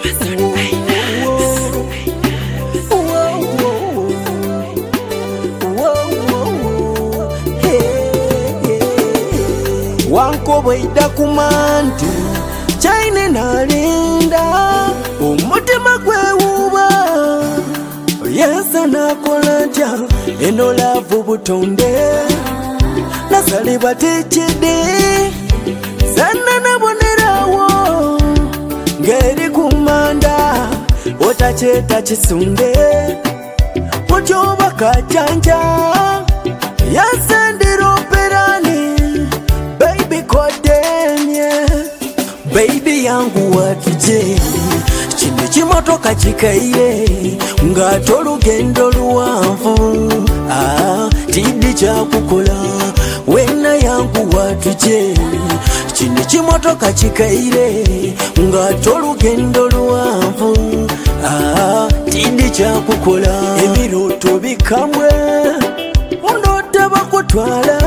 Wankoboida kumantu chaine nalinda umutima gwewuba yesa nakolanja eno lavu butonde nasalibwa tichidi sana nabonerawo ngeri kumanda otacheta chisunde muchoba kachanja yasendiroperani baby kodemye baby yangu watuje chine chimotoka chikaire ngato lugendo luwanvu tidi chakukola wena yangu watuje chine chimotoka chikaire ngato lugendo luwanvu tidi chakukola ebiroto bikamwe undote bakutwala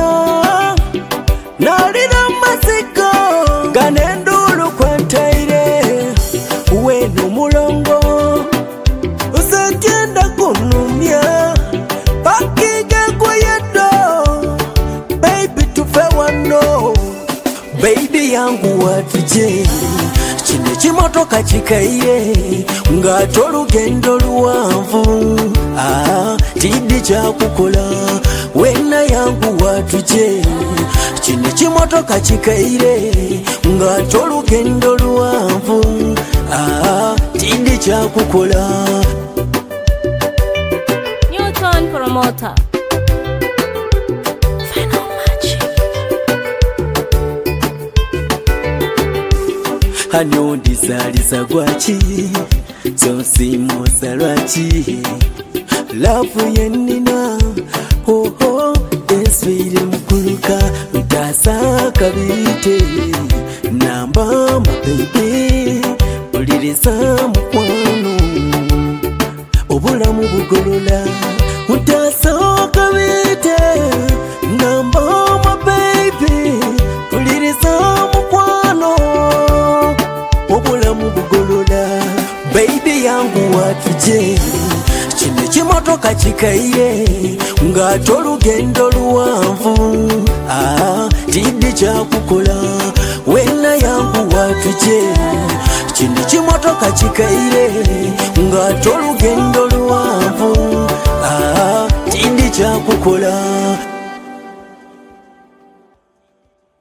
nalira masiko ganendulu kwantaire wenu mulongo usakenda kunumya pakige kuyedo baby tufe wano baby yangu watuje chine chimotoka chikaire ngato lugendo luwanvu tidi chakukola wena yangu watuje chine chimotoka chikaire ngato lugendo luwanvu tidi chakukola. Newton Promoter. Final Magic. Hano ndizaliza gwachi zonsimu salwachi lafu yenina eswire mukuluka ntasa kabite namba mabebe uliriza mukwano obulamu bugolola ntasa kabite namba mabebe uliriza mukwano obulamu bugolola baby yangu watuje chine chimotoka chikaire ngato lugendo luwanvu tidi chakukola wena yangu watuje chine chimotoka chikaire ngato lugendo luwanvu tidi chakukola.